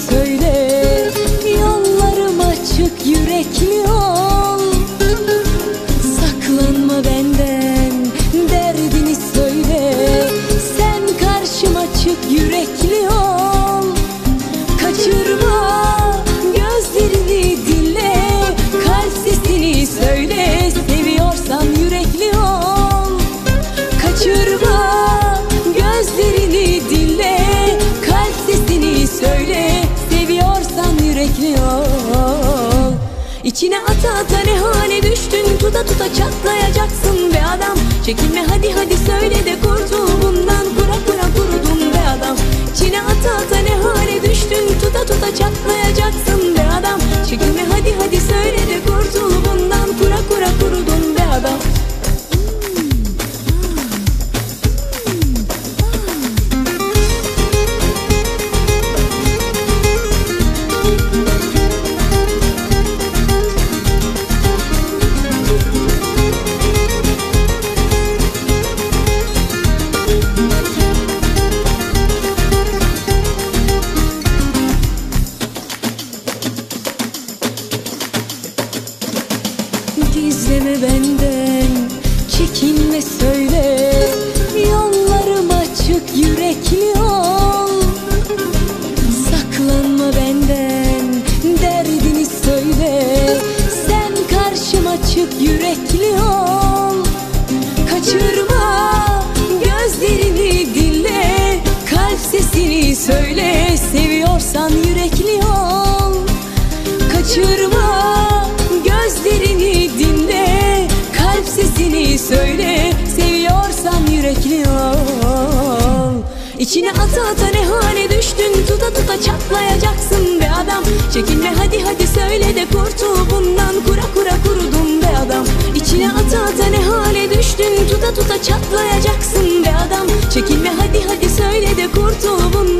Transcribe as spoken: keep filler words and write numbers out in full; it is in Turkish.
söyle. Yollarım açık, yürekli ol. Saklanma benden, derdini söyle. Sen karşıma çık, yürekli ol. Kaçırma gözlerini, dinle. Kalp sesini söyle. Seviyorsan yürekli ol. Kaçırma gözlerini, dinle. Kalp sesini söyle. Seviyorsan yürekli ol. İçine ata ata ne hale düştün, tuta tuta çatlayacaksın be adam. Çekinme hadi hadi söyle de kurtul bundan, kura kura kurudun be adam. İçine ata ata ne hale düştün, tuta tuta çatlayacaksın be adam. Çekinme hadi hadi söyle de kurtul bundan, kura kura kurudun be adam. Gizleme benden, çekinme söyle. Yollarım açık, yürekli ol. Saklanma benden, derdini söyle. Sen karşıma çık, yürekli ol. Kaçırma gözlerini, dinle. Kalp sesini söyle. Seviyorsan yürekli ol. Kaçırma gözlerini, dinle. Kalp sesini söyle. Seviyorsan yürekli ol. İçine ata ata ne hale düştün, tuta tuta çatlayacaksın be adam. Çekinme hadi hadi söyle de kurtul bundan, kura kura kurudun be adam. İçine ata ata ne hale düştün, tuta tuta çatlayacaksın be adam. Çekinme hadi hadi söyle de kurtul bundan.